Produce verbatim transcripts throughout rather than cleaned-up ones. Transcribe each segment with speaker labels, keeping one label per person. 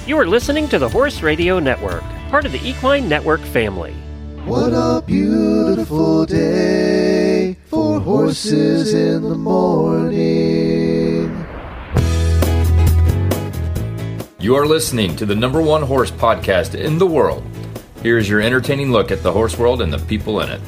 Speaker 1: You are listening to the Horse Radio Network, part of the Equine Network family.
Speaker 2: What a beautiful day for horses in the morning.
Speaker 3: You are listening to the number one horse podcast in the world. Here is your entertaining look at the horse world and the people in it.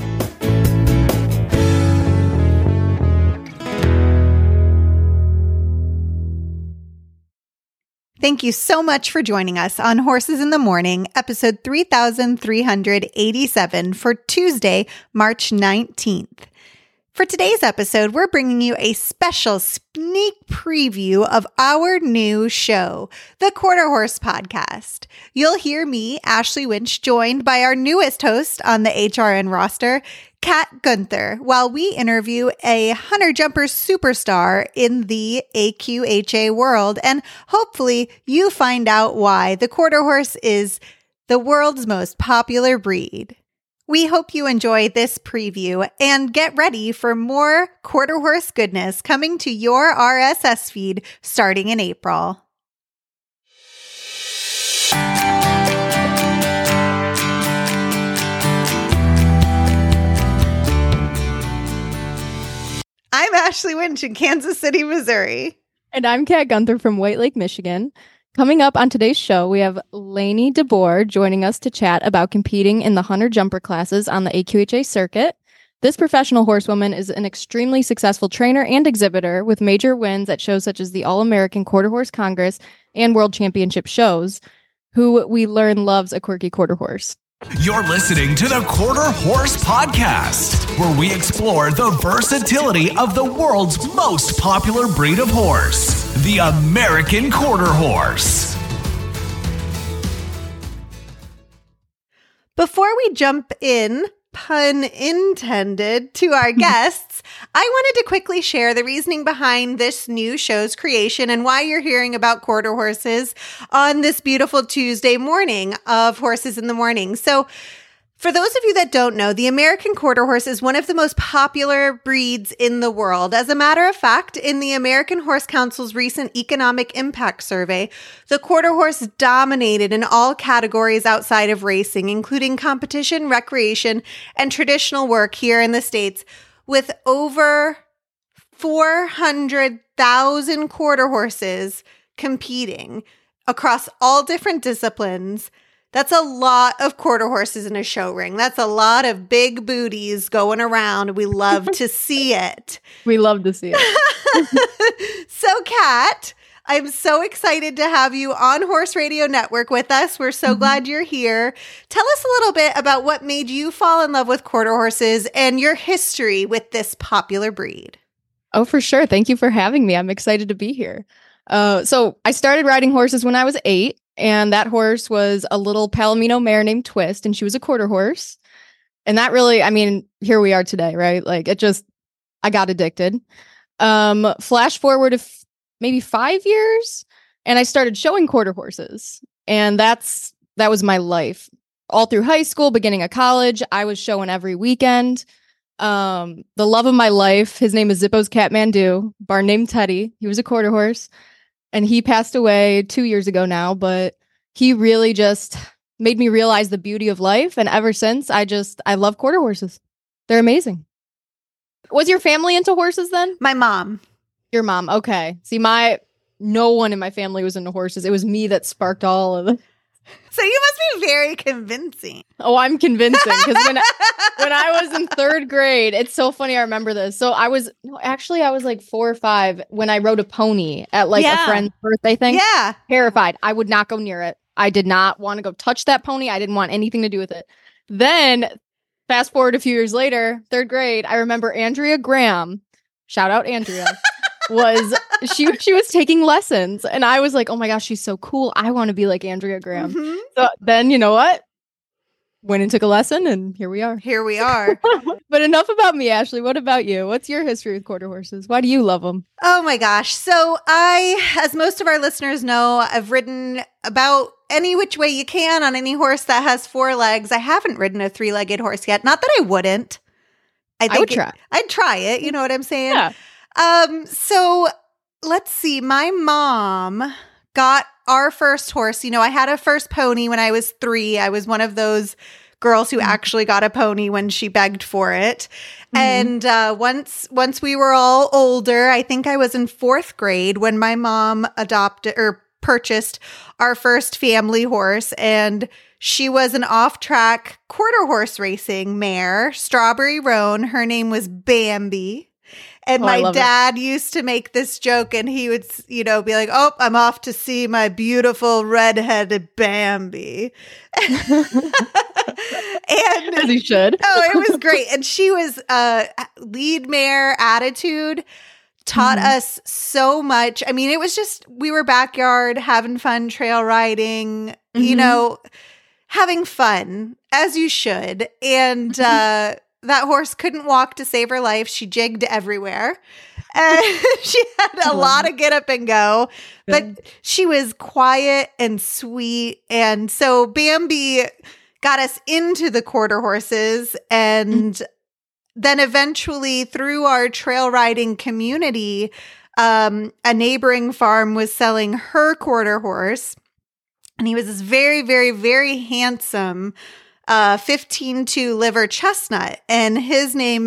Speaker 4: Thank you so much for joining us on Horses in the Morning, episode three thousand three hundred eighty-seven for Tuesday, March nineteenth. For today's episode, we're bringing you a special sneak preview of our new show, the Quarter Horse Podcast. You'll hear me, Ashley Winch, joined by our newest host on the H R N roster, Kat Gunther, while we interview a hunter jumper superstar in the A Q H A world. And hopefully you find out why the quarter horse is the world's most popular breed. We hope you enjoy this preview and get ready for more quarter horse goodness coming to your R S S feed starting in April. I'm Ashley Winch in Kansas City, Missouri.
Speaker 5: And I'm Kat Gunther from White Lake, Michigan. Coming up on today's show, we have Lainey DeBoer joining us to chat about competing in the hunter jumper classes on the A Q H A circuit. This professional horsewoman is an extremely successful trainer and exhibitor with major wins at shows such as the All-American Quarter Horse Congress and World Championship shows, who we learn loves a quirky quarter horse.
Speaker 6: You're listening to the Quarter Horse Podcast, where we explore the versatility of the world's most popular breed of horse, the American Quarter Horse.
Speaker 4: Before we jump in, pun intended, to our guests, I wanted to quickly share the reasoning behind this new show's creation and why you're hearing about quarter horses on this beautiful Tuesday morning of Horses in the Morning. So, for those of you that don't know, the American Quarter Horse is one of the most popular breeds in the world. As a matter of fact, in the American Horse Council's recent Economic Impact Survey, the quarter horse dominated in all categories outside of racing, including competition, recreation, and traditional work here in the States, with over four hundred thousand quarter horses competing across all different disciplines. That's a lot of quarter horses in a show ring. That's a lot of big booties going around. We love to see it.
Speaker 5: We love to see it.
Speaker 4: So, Kat, I'm so excited to have you on Horse Radio Network with us. We're so mm-hmm. glad you're here. Tell us a little bit about what made you fall in love with quarter horses and your history with this popular breed.
Speaker 5: Oh, for sure. Thank you for having me. I'm excited to be here. Uh, so I started riding horses when I was eight. And that horse was a little Palomino mare named Twist, and she was a quarter horse. And that really, I mean, here we are today, right? Like it just, I got addicted. Um, flash forward to f- maybe five years, and I started showing quarter horses. And that's, that was my life. All through high school, beginning of college, I was showing every weekend. Um, the love of my life, his name is Zippo's Kathmandu, barn named Teddy. He was a quarter horse. And he passed away two years ago now, but he really just made me realize the beauty of life. And ever since, I just, I love quarter horses. They're amazing. Was your family into horses then?
Speaker 4: My mom.
Speaker 5: Your mom. Okay. See, my, no one in my family was into horses. It was me that sparked all of it.
Speaker 4: So you must be very convincing.
Speaker 5: Oh, I'm convincing. Because when, when I was in third grade, it's so funny. I remember this. So I was, no, actually, I was like four or five when I rode a pony at like
Speaker 4: yeah.
Speaker 5: a friend's birthday thing.
Speaker 4: Yeah.
Speaker 5: Terrified. I would not go near it. I did not want to go touch that pony. I didn't want anything to do with it. Then fast forward a few years later, third grade, I remember Andrea Graham, shout out Andrea, was she she was taking lessons. And I was like, oh my gosh, she's so cool. I want to be like Andrea Graham. Mm-hmm. So then, you know what? Went and took a lesson, and here we are.
Speaker 4: Here we are.
Speaker 5: But enough about me, Ashley. What about you? What's your history with quarter horses? Why do you love them?
Speaker 4: Oh my gosh. So I, as most of our listeners know, I've ridden about any which way you can on any horse that has four legs. I haven't ridden a three-legged horse yet. Not that I wouldn't. I think
Speaker 5: I would
Speaker 4: it,
Speaker 5: try.
Speaker 4: I'd try it. You know what I'm saying?
Speaker 5: Yeah.
Speaker 4: Um. So let's see. My mom got our first horse, you know, I had a first pony when I was three. I was one of those girls who actually got a pony when she begged for it. Mm-hmm. And uh, once once we were all older, I think I was in fourth grade when my mom adopted or purchased our first family horse. And she was an off-track quarter horse racing mare, Strawberry Roan. Her name was Bambi. And
Speaker 5: oh,
Speaker 4: my dad it. used to make this joke, and he would, you know, be like, oh, I'm off to see my beautiful red-headed Bambi. And
Speaker 5: as he should.
Speaker 4: Oh, it was great. And she was uh, lead mare attitude, taught mm-hmm. us so much. I mean, it was just, we were backyard having fun, trail riding, mm-hmm. you know, having fun, as you should. And, mm-hmm. uh, that horse couldn't walk to save her life. She jigged everywhere. And she had a lot of get up and go, but she was quiet and sweet. And so Bambi got us into the quarter horses. And mm-hmm. then eventually through our trail riding community, um, a neighboring farm was selling her quarter horse. And he was this very, very, very handsome Uh, fifteen two liver chestnut, and his name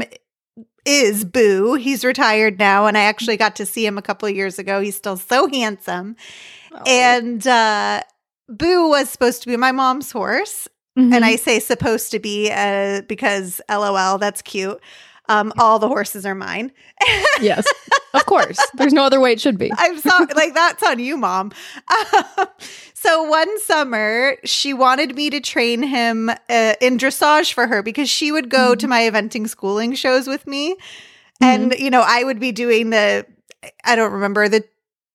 Speaker 4: is Boo. He's retired now, and I actually got to see him a couple of years ago. He's still so handsome. Oh. And uh, Boo was supposed to be my mom's horse, mm-hmm. and I say supposed to be uh, because LOL, that's cute. Um, all the horses are mine.
Speaker 5: Yes, of course. There's no other way it should be.
Speaker 4: I'm sorry, like that's on you, Mom. Um, so one summer, she wanted me to train him uh, in dressage for her because she would go mm-hmm. to my eventing schooling shows with me, mm-hmm. and you know I would be doing the I don't remember the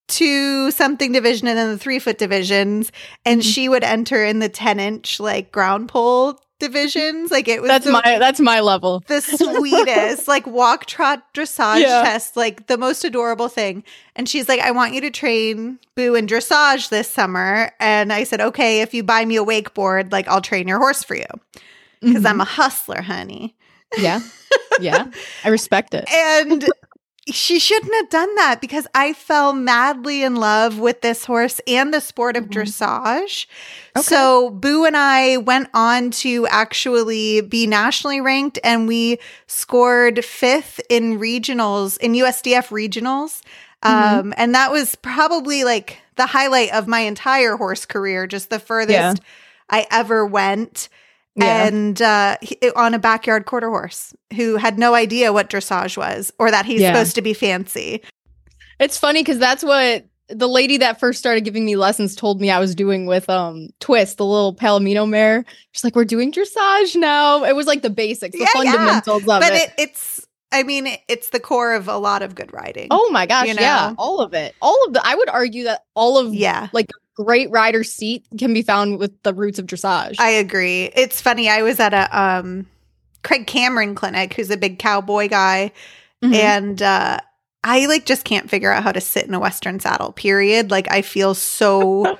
Speaker 4: two something division and then the three foot divisions, and mm-hmm. she would enter in the ten inch like ground pole divisions. Like it was
Speaker 5: that's
Speaker 4: the,
Speaker 5: my that's my level.
Speaker 4: The sweetest like walk trot dressage yeah. test, like the most adorable thing. And she's like, I want you to train Boo in dressage this summer. And I said, okay, if you buy me a wakeboard, like I'll train your horse for you because mm-hmm. I'm a hustler, honey.
Speaker 5: Yeah, yeah, I respect it.
Speaker 4: And she shouldn't have done that because I fell madly in love with this horse and the sport of mm-hmm. dressage. Okay. So Boo and I went on to actually be nationally ranked, and we scored fifth in regionals, in U S D F regionals. Mm-hmm. Um, and that was probably like the highlight of my entire horse career, just the furthest yeah. I ever went. Yeah. And uh, he, on a backyard quarter horse who had no idea what dressage was or that he's yeah. supposed to be fancy.
Speaker 5: It's funny because that's what the lady that first started giving me lessons told me I was doing with um Twist, the little Palomino mare. She's like, we're doing dressage now. It was like the basics, the
Speaker 4: yeah,
Speaker 5: fundamentals
Speaker 4: yeah.
Speaker 5: of
Speaker 4: but
Speaker 5: it.
Speaker 4: it. It's, I mean, it's the core of a lot of good riding.
Speaker 5: Oh my gosh,
Speaker 4: you know?
Speaker 5: yeah. All of it. All of the, I would argue that all of
Speaker 4: yeah.
Speaker 5: like great rider seat can be found with the roots of dressage.
Speaker 4: I agree. It's funny. I was at a um, Craig Cameron clinic, who's a big cowboy guy, mm-hmm. and uh, I like just can't figure out how to sit in a Western saddle. Period. Like I feel so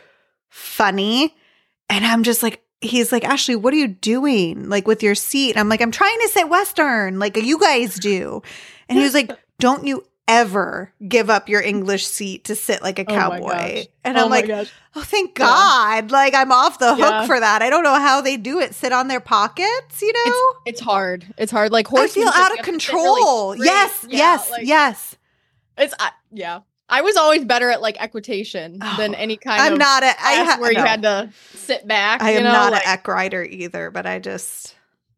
Speaker 4: funny, and I'm just like, he's like, Ashley, what are you doing? Like with your seat? And I'm like, I'm trying to sit Western, like you guys do. And he was like, don't you ever give up your English seat to sit like a cowboy.
Speaker 5: Oh
Speaker 4: and
Speaker 5: oh
Speaker 4: I'm like,
Speaker 5: gosh.
Speaker 4: oh, thank God. Yeah. Like I'm off the hook
Speaker 5: yeah.
Speaker 4: for that. I don't know how they do it. Sit on their pockets, you know?
Speaker 5: It's, it's hard. It's hard. Like horse.
Speaker 4: I feel out of control. Really yes, yeah, yes, like, yes.
Speaker 5: It's, uh, yeah. I was always better at like equitation oh, than any kind
Speaker 4: I'm
Speaker 5: of
Speaker 4: not a, I ha-
Speaker 5: where
Speaker 4: no.
Speaker 5: you had to sit back.
Speaker 4: I
Speaker 5: you
Speaker 4: am
Speaker 5: know?
Speaker 4: not
Speaker 5: like,
Speaker 4: an eq rider either, but I just,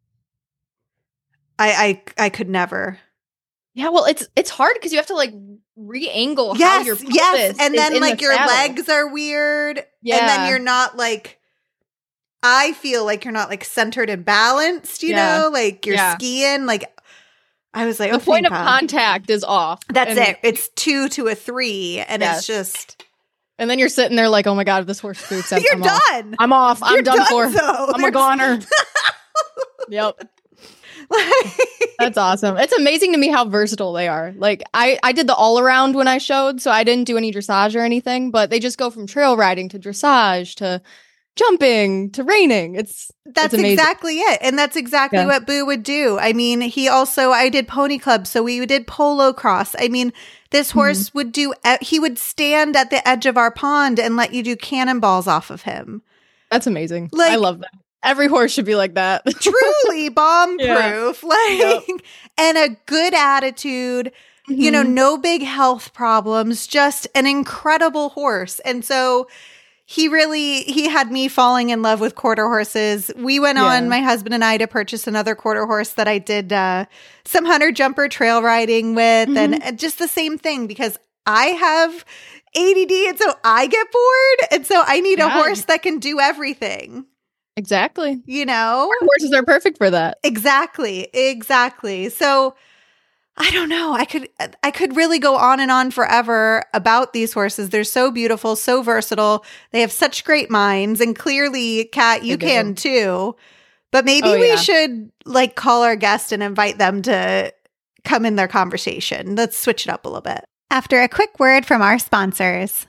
Speaker 4: I, I, I could never.
Speaker 5: Yeah, well, it's it's hard because you have to like re-angle
Speaker 4: yes,
Speaker 5: how your pelvis
Speaker 4: yes, and
Speaker 5: is
Speaker 4: then
Speaker 5: in
Speaker 4: like
Speaker 5: the
Speaker 4: your
Speaker 5: saddle.
Speaker 4: legs are weird,
Speaker 5: yeah.
Speaker 4: and then you're not like. I feel like you're not like centered and balanced, you
Speaker 5: yeah.
Speaker 4: know, like you're
Speaker 5: yeah.
Speaker 4: skiing. Like I was like,
Speaker 5: the
Speaker 4: oh,
Speaker 5: point of
Speaker 4: God.
Speaker 5: contact is off.
Speaker 4: That's
Speaker 5: and
Speaker 4: it. It's two to a three, and
Speaker 5: yes.
Speaker 4: it's just.
Speaker 5: And then you're sitting there like, oh my God, if this horse spooks up,
Speaker 4: you're
Speaker 5: I'm
Speaker 4: done.
Speaker 5: Off. I'm off.
Speaker 4: You're
Speaker 5: I'm done,
Speaker 4: done
Speaker 5: for.
Speaker 4: So.
Speaker 5: I'm a goner. Yep. That's awesome. It's amazing to me how versatile they are. Like I, I did the all around when I showed, so I didn't do any dressage or anything, but they just go from trail riding to dressage to jumping to reining. It's
Speaker 4: That's
Speaker 5: it's
Speaker 4: exactly it. And that's exactly
Speaker 5: Yeah.
Speaker 4: what Boo would do. I mean, he also, I did pony club, so we did polo cross. I mean, this horse would do, e- he would stand at the edge of our pond and let you do cannonballs off of him.
Speaker 5: That's amazing.
Speaker 4: Like-
Speaker 5: I love that. Every horse should be like that.
Speaker 4: Truly bomb
Speaker 5: Yeah.
Speaker 4: proof. Like,
Speaker 5: Yep.
Speaker 4: and a good attitude, you know,
Speaker 5: Mhm.
Speaker 4: no big health problems, just an incredible horse. And so he really, he had me falling in love with quarter horses. We went
Speaker 5: Yeah.
Speaker 4: on, my husband and I, to purchase another quarter horse that I did uh, some hunter jumper trail riding with,
Speaker 5: Mhm.
Speaker 4: and, and just the same thing, because I have A D D and so I get bored. And so I need a
Speaker 5: Yeah.
Speaker 4: horse that can do everything,
Speaker 5: Exactly.
Speaker 4: you know?
Speaker 5: Horses are perfect for that.
Speaker 4: Exactly. Exactly. So I don't know. I could I could really go on and on forever about these horses. They're so beautiful, so versatile. They have such great minds, and clearly, Kat, you
Speaker 5: They do.
Speaker 4: can too. But maybe
Speaker 5: Oh,
Speaker 4: we
Speaker 5: yeah.
Speaker 4: should like call our guest and invite them to come in their conversation. Let's switch it up a little bit. After a quick word from our sponsors.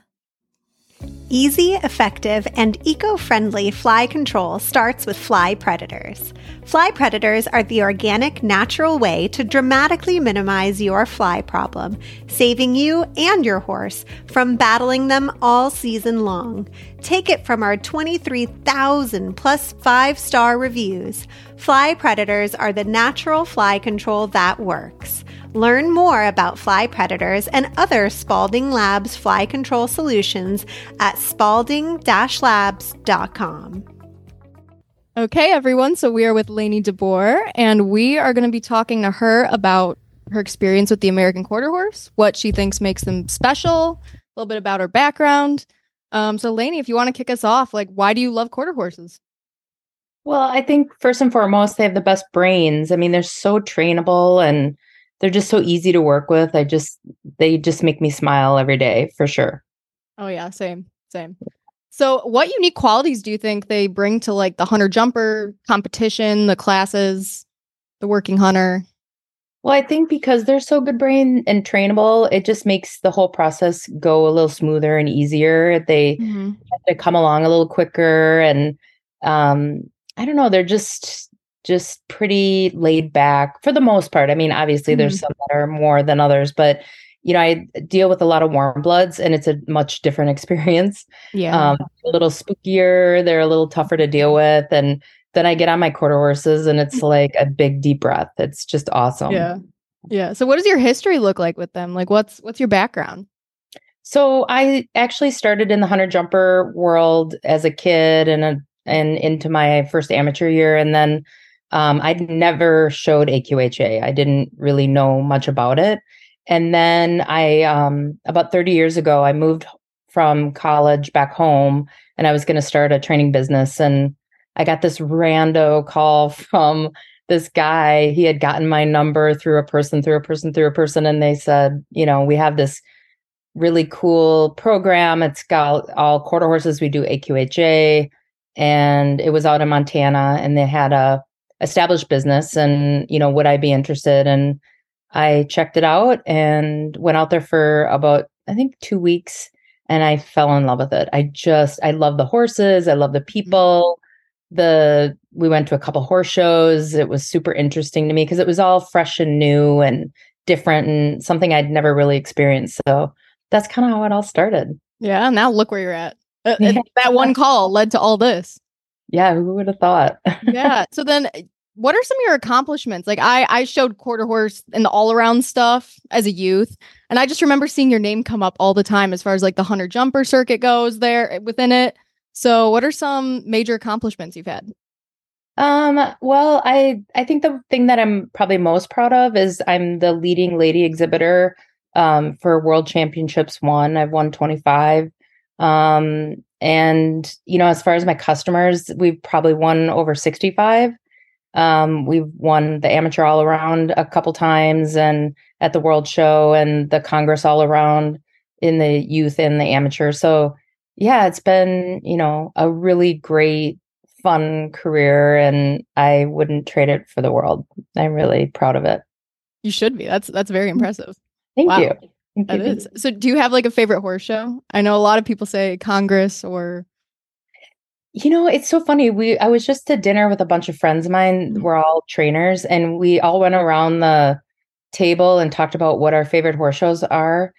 Speaker 4: Easy, effective, and eco-friendly fly control starts with Fly Predators. Fly Predators are the organic, natural way to dramatically minimize your fly problem, saving you and your horse from battling them all season long. Take it from our twenty-three thousand plus five-star reviews. Fly Predators are the natural fly control that works. Learn more about Fly Predators and other Spalding Labs fly control solutions at spalding dash labs dot com.
Speaker 5: Okay, everyone. So we are with Lainey DeBoer, and we are going to be talking to her about her experience with the American Quarter Horse, what she thinks makes them special, a little bit about her background. Um, so Lainey, if you want to kick us off, like, why do you love quarter horses?
Speaker 7: Well, I think first and foremost, they have the best brains. I mean, they're so trainable and they're just so easy to work with. I just, they just make me smile every day for sure.
Speaker 5: Oh yeah, same, same. So what unique qualities do you think they bring to like the hunter jumper competition, the classes, the working hunter?
Speaker 7: Well, I think because they're so good brain and trainable, it just makes the whole process go a little smoother and easier. They,
Speaker 5: Mm-hmm.
Speaker 7: they come along a little quicker, and um, I don't know, they're just just pretty laid back for the most part. I mean, obviously there's some that are more than others, but you know, I deal with a lot of warm bloods, and it's a much different experience.
Speaker 5: Yeah.
Speaker 7: Um, a little spookier, they're a little tougher to deal with, and then I get on my quarter horses, and it's like a big deep breath. It's just awesome.
Speaker 5: Yeah. Yeah. So what does your history look like with them? Like what's what's your background?
Speaker 7: So I actually started in the hunter jumper world as a kid, and a, and into my first amateur year, and then um, I'd never showed A Q H A. I didn't really know much about it. And then I, um, about thirty years ago, I moved from college back home, and I was going to start a training business. And I got this rando call from this guy. He had gotten my number through a person, through a person, through a person. And they said, you know, we have this really cool program. It's got all quarter horses. We do A Q H A. And it was out in Montana, and they had a established business, and, you know, would I be interested? And I checked it out and went out there for about, I think, two weeks, and I fell in love with it. I just, I love the horses. I love the people. The, we went to a couple horse shows. It was super interesting to me because it was all fresh and new and different and something I'd never really experienced. So that's kind of how it all started.
Speaker 5: Yeah. Now look where you're at. Uh,
Speaker 7: Yeah.
Speaker 5: and that one call led to all this.
Speaker 7: Yeah, who would have thought?
Speaker 5: Yeah. So then what are some of your accomplishments? Like I, I showed quarter horse and the all around stuff as a youth. And I just remember seeing your name come up all the time as far as like the hunter jumper circuit goes there within it. So what are some major accomplishments you've had?
Speaker 7: Um, well, I I think the thing that I'm probably most proud of is I'm the leading lady exhibitor um, for World Championships one. I've won twenty-five. Um, and, you know, as far as my customers, we've probably won over sixty-five. Um, we've won the amateur all around a couple times, and at the World Show and the Congress all around in the youth and the amateur. So yeah, it's been, you know, a really great, fun career, and I wouldn't trade it for the world. I'm really proud of it.
Speaker 5: You should be. That's that's very impressive.
Speaker 7: Thank
Speaker 5: Wow.
Speaker 7: you. Thank
Speaker 5: That
Speaker 7: you.
Speaker 5: is. So do you have like a favorite horse show? I know a lot of people say Congress or
Speaker 7: You know, it's so funny. We I was just at dinner with a bunch of friends of mine.
Speaker 5: Mhm.
Speaker 7: We're all trainers, and we all went around the table and talked about what our favorite horse shows are.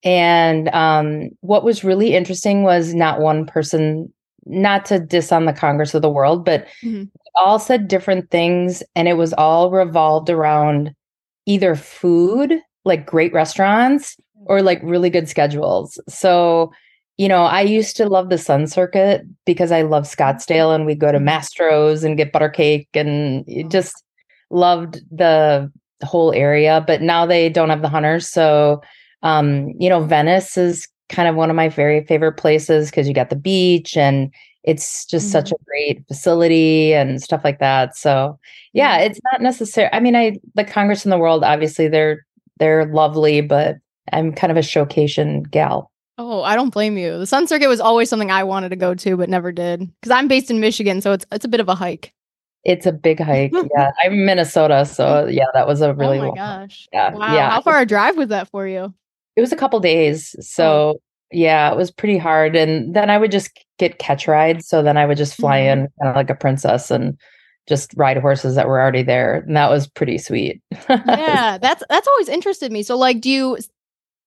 Speaker 7: And um, what was really interesting was not one person, not to diss on the Congress of the World, but
Speaker 5: Mhm.
Speaker 7: all said different things, and it was all revolved around either food, like great restaurants, or like really good schedules. So, you know, I used to love the Sun Circuit because I love Scottsdale, and we go to Mastro's and get butter cake, and it just loved the whole area. But now they don't have the hunters, so um, you know, Venice is kind of one of my very favorite places because you got the beach and it's just such a great facility and stuff like that. So yeah, it's not necessary. I mean, I the Congress in the World, obviously they're they're lovely, but I'm kind of a showcation gal.
Speaker 5: Oh, I don't blame you. The Sun Circuit was always something I wanted to go to, but never did. Because I'm based in Michigan, so it's it's a bit of a hike.
Speaker 7: It's a big hike. Yeah, I'm in Minnesota, so yeah, that was a really
Speaker 5: oh my
Speaker 7: long.
Speaker 5: gosh.
Speaker 7: Yeah,
Speaker 5: Wow.
Speaker 7: yeah.
Speaker 5: How far a drive was that for you?
Speaker 7: It was a couple days, so yeah, it was pretty hard. And then I would just get catch rides. So then I would just fly in kind of like a princess and just ride horses that were already there, and that was pretty sweet.
Speaker 5: Yeah, that's that's always interested me. So like, do you s-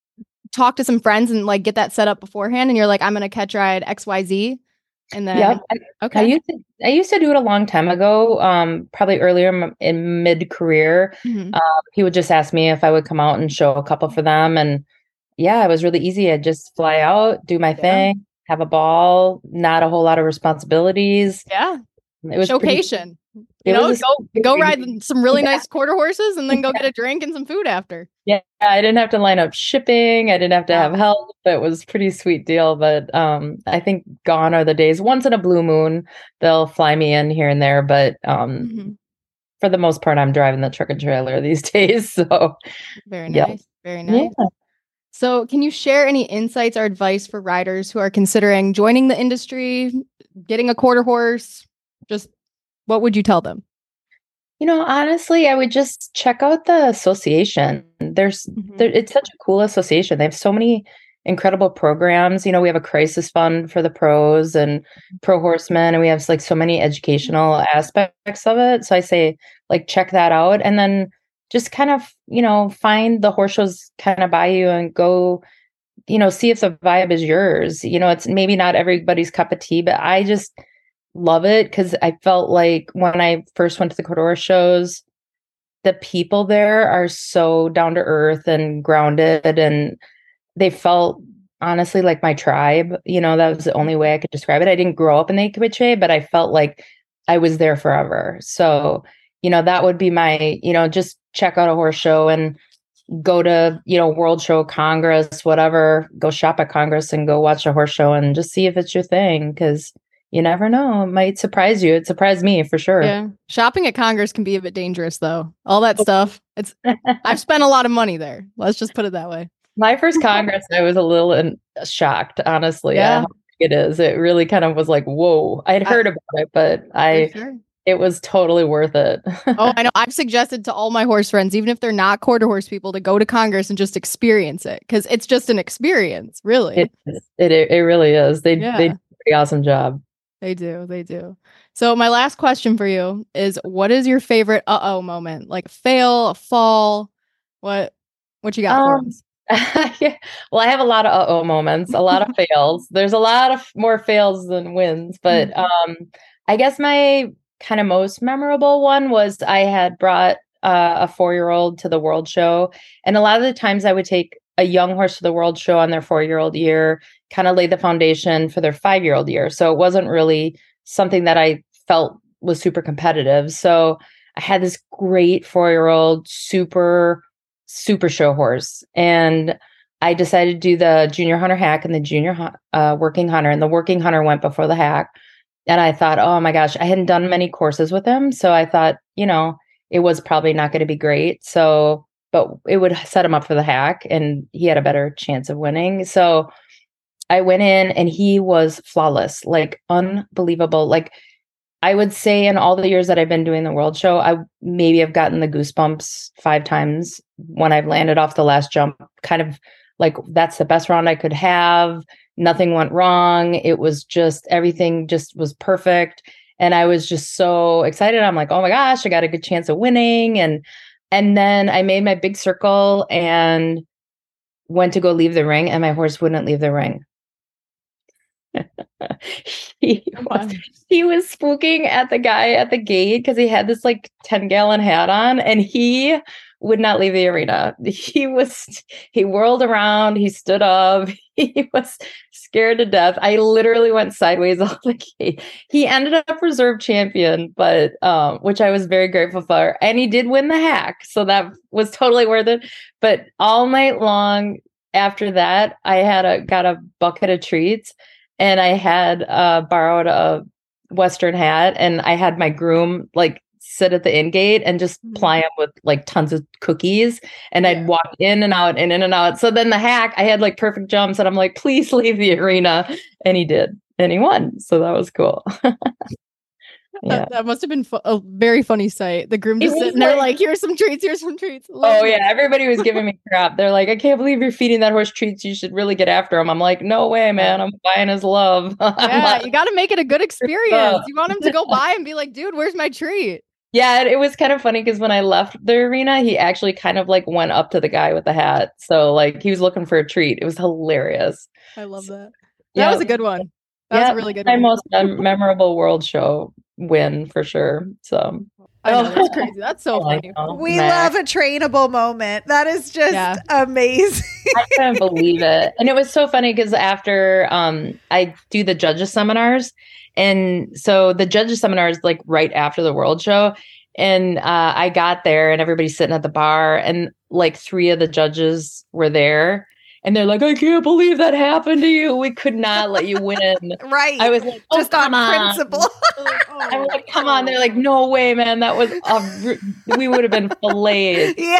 Speaker 5: talk to some friends and like get that set up beforehand? And you're like, I'm gonna catch ride X Y Z, and then
Speaker 7: Yep. I, I
Speaker 5: okay,
Speaker 7: used to I used to do it a long time ago, um, probably earlier in, in mid career.
Speaker 5: Mhm.
Speaker 7: Um, he would just ask me if I would come out and show a couple for them, and yeah, it was really easy. I'd just fly out, do my
Speaker 5: Yeah.
Speaker 7: thing, have a ball, not a whole lot of responsibilities.
Speaker 5: yeah,
Speaker 7: It was pretty,
Speaker 5: showcation.
Speaker 7: it
Speaker 5: You know,
Speaker 7: was a
Speaker 5: go go ride some really
Speaker 7: Yeah.
Speaker 5: nice quarter horses, and then go get a drink and some food after.
Speaker 7: Yeah, I didn't have to line up shipping. I didn't have to have
Speaker 5: Wow.
Speaker 7: help. It was a pretty sweet deal. But um, I think gone are the days. Once in a blue moon, they'll fly me in here and there. But um,
Speaker 5: Mhm.
Speaker 7: for the most part, I'm driving the truck and trailer these days. So
Speaker 5: Very
Speaker 7: yeah.
Speaker 5: nice, very nice.
Speaker 7: yeah.
Speaker 5: So, can you share any insights or advice for riders who are considering joining the industry, getting a quarter horse? Just what would you tell them?
Speaker 7: You know, honestly, I would just check out the association. There's,
Speaker 5: Mhm.
Speaker 7: there, it's such a cool association. They have so many incredible programs. You know, we have a crisis fund for the pros and pro horsemen, and we have like so many educational aspects of it. So I say, like, check that out, and then just kind of, you know, find the horse shows kind of by you and go, you know, see if the vibe is yours. You know, it's maybe not everybody's cup of tea, but I just love it because I felt like when I first went to the quarter horse shows, the people there are so down to earth and grounded, and they felt honestly like my tribe. You know, that was the only way I could describe it. I didn't grow up in the E Q H A, but I felt like I was there forever. So, you know, that would be my, you know, just check out a horse show and go to, you know, World Show, Congress, whatever, go shop at Congress and go watch a horse show and just see if it's your thing. Cause you never know. It might surprise you. It surprised me for sure.
Speaker 5: Yeah, shopping at Congress can be a bit dangerous, though. All that stuff. It's I've spent a lot of money there. Let's just put it that way.
Speaker 7: My first Congress, I was a little in, shocked, honestly.
Speaker 5: Yeah.
Speaker 7: At how big it is. It really kind of was like, whoa. I'd
Speaker 5: I-
Speaker 7: heard about it, but I,
Speaker 5: For sure.
Speaker 7: it was totally worth it.
Speaker 5: Oh, I know. I've suggested to all my horse friends, even if they're not quarter horse people, to go to Congress and just experience it because it's just an experience, really.
Speaker 7: it, it, it really is. They,
Speaker 5: Yeah.
Speaker 7: they do a pretty awesome job.
Speaker 5: They do. They do. So my last question for you is, what is your favorite uh-oh moment? Like fail, a fall? What what you got for
Speaker 7: Um,
Speaker 5: us?
Speaker 7: yeah. Well, I have a lot of uh-oh moments, a lot of fails. There's a lot of more fails than wins, but
Speaker 5: Mhm.
Speaker 7: um, I guess my kind of most memorable one was I had brought uh, a four-year-old to the World Show, and a lot of the times I would take a young horse to the World Show on their four-year-old year, kind of lay the foundation for their five-year-old year. So it wasn't really something that I felt was super competitive. So I had this great four-year-old, super super show horse, and I decided to do the junior hunter hack and the junior hu- uh, working hunter, and the working hunter went before the hack. And I thought, oh my gosh, I hadn't done many courses with him, so I thought, you know, it was probably not going to be great. So, but it would set him up for the hack, and he had a better chance of winning. So I went in, and he was flawless, like unbelievable. Like I would say in all the years that I've been doing the World Show, I maybe have gotten the goosebumps five times when I've landed off the last jump, kind of like, that's the best round I could have. Nothing went wrong. It was just, everything just was perfect. And I was just so excited. I'm like, oh my gosh, I got a good chance of winning. And, and then I made my big circle and went to go leave the ring, and my horse wouldn't leave the ring. he was he was spooking at the guy at the gate because he had this like ten gallon hat on, and he would not leave the arena. He was he whirled around, he stood up, he was scared to death. I literally went sideways off the gate. He ended up reserve champion, but um, which I was very grateful for, and he did win the hack, so that was totally worth it. But all night long after that, I had a got a bucket of treats. And I had uh, borrowed a Western hat, and I had my groom like sit at the in gate and just ply him with like tons of cookies. And yeah. I'd walk in and out and in and out. So then the hack, I had like perfect jumps, and I'm like, please leave the arena. And he did. And he won. So that was cool. Yeah.
Speaker 5: That, that must have been fu- a very funny sight. The groom just sitting there like, here's some treats, here's some treats. Love
Speaker 7: oh,
Speaker 5: it.
Speaker 7: yeah. Everybody was giving me crap. They're like, I can't believe you're feeding that horse treats. You should really get after him. I'm like, no way, man. I'm buying his love.
Speaker 5: Yeah,
Speaker 7: like,
Speaker 5: you got to make it a good experience. You want him to go by and be like, dude, where's my treat?
Speaker 7: Yeah, it was kind of funny because when I left the arena, he actually kind of like went up to the guy with the hat. So like he was looking for a treat. It was hilarious.
Speaker 5: I love that. That
Speaker 7: yeah.
Speaker 5: was a good one. That
Speaker 7: yeah,
Speaker 5: was a really good
Speaker 7: my
Speaker 5: one.
Speaker 7: most mem- memorable world show win for sure. So
Speaker 5: I know, that's crazy. That's so funny.
Speaker 4: We Mac. love a trainable moment. That is just yeah. amazing.
Speaker 7: I couldn't believe it. And it was so funny because after um, I do the judges seminars, and so the judges seminar is like right after the world show. And uh, I got there and everybody's sitting at the bar, and like three of the judges were there. And they're like, I can't believe that happened to you. We could not let you win.
Speaker 4: Right.
Speaker 7: I was like, oh,
Speaker 4: just on, on principle.
Speaker 7: I was like, come on. They're like, no way, man. That was, a, we would have been filleted.
Speaker 4: Yeah.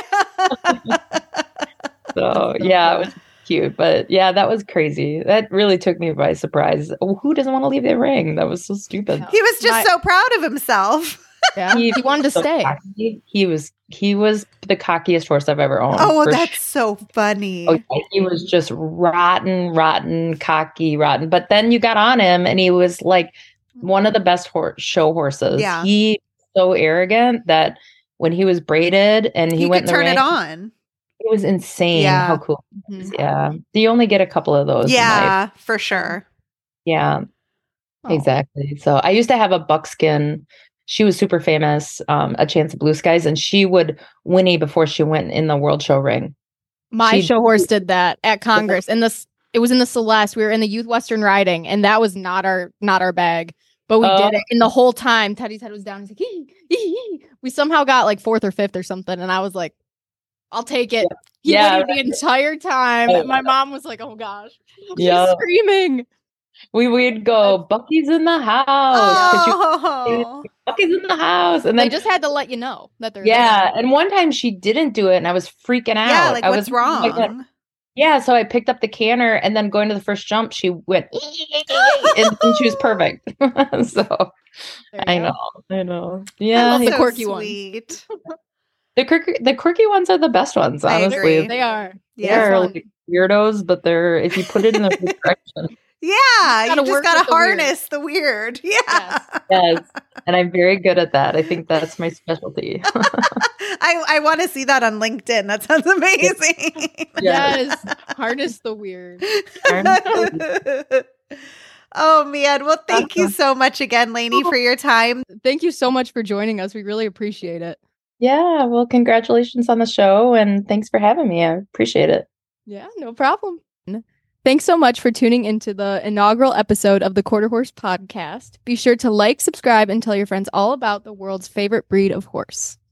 Speaker 7: So, yeah, it was cute. But yeah, that was crazy. That really took me by surprise. Who doesn't want to leave their ring? That was so stupid.
Speaker 4: He was just My- so proud of himself.
Speaker 5: Yeah, he, he wanted to
Speaker 7: so
Speaker 5: stay.
Speaker 7: Cocky. He was he was the cockiest horse I've ever owned.
Speaker 4: Oh, that's
Speaker 7: sure.
Speaker 4: so funny.
Speaker 7: Okay. He was just rotten, rotten, cocky, rotten. But then you got on him, and he was like one of the best horse, show horses.
Speaker 4: Yeah.
Speaker 7: He was so arrogant that when he was braided and he,
Speaker 4: he
Speaker 7: went
Speaker 4: could
Speaker 7: in the
Speaker 4: turn
Speaker 7: ring,
Speaker 4: it on.
Speaker 7: It was insane.
Speaker 4: Yeah.
Speaker 7: How cool.
Speaker 5: Mm-hmm.
Speaker 7: Yeah. You only get a couple of those.
Speaker 4: Yeah, for sure.
Speaker 7: Yeah.
Speaker 5: Oh.
Speaker 7: Exactly. So I used to have a buckskin. She was super famous, um, A Chance of Blue Skies, and she would whinny before she went in the World Show ring.
Speaker 5: My
Speaker 7: She'd,
Speaker 5: show horse did that at Congress, and this it was in the Celeste. We were in the Youth Western Riding, and that was not our not our bag, but we uh, did it. And the whole time, Teddy's head was down. He's like, hee, hee, hee. We somehow got like fourth or fifth or something, and I was like, I'll take it. He
Speaker 7: yeah,
Speaker 5: whinnied the entire time. Oh, my mom was like, oh gosh,
Speaker 7: yeah,
Speaker 5: screaming.
Speaker 7: We would go, Bucky's in the house.
Speaker 4: Oh.
Speaker 7: You, Bucky's in the house. And then
Speaker 5: I just had to let you know that they're
Speaker 7: Yeah.
Speaker 5: there.
Speaker 7: And one time she didn't do it, and I was freaking out.
Speaker 4: Yeah, like
Speaker 7: I
Speaker 4: what's
Speaker 7: was,
Speaker 4: wrong?
Speaker 7: Like, yeah. So I picked up the canner, and then going to the first jump, she went, and, and she was perfect. So I know. I know. Yeah.
Speaker 4: I love
Speaker 5: the
Speaker 4: so
Speaker 5: quirky
Speaker 4: sweet.
Speaker 5: ones.
Speaker 7: The quirky, the quirky ones are the best ones, honestly.
Speaker 5: They are.
Speaker 7: Yeah,
Speaker 5: They're
Speaker 7: like weirdos, but they're if you put it in the right direction.
Speaker 4: Yeah,
Speaker 5: you,
Speaker 4: you just gotta
Speaker 5: the
Speaker 4: harness the weird. Yeah.
Speaker 5: Yes.
Speaker 7: Yes. And I'm very good at that. I think that's my specialty.
Speaker 4: I, I want to see that on LinkedIn. That sounds amazing.
Speaker 5: Yes. Harness the weird.
Speaker 4: Oh, man. Well, thank you so much again, Lainey, for your time.
Speaker 5: Thank you so much for joining us. We really appreciate it.
Speaker 7: Yeah. Well, congratulations on the show, and thanks for having me. I appreciate it.
Speaker 5: Yeah, no problem. Thanks so much for tuning into the inaugural episode of the Quarter Horse Podcast. Be sure to like, subscribe, and tell your friends all about the world's favorite breed of horse.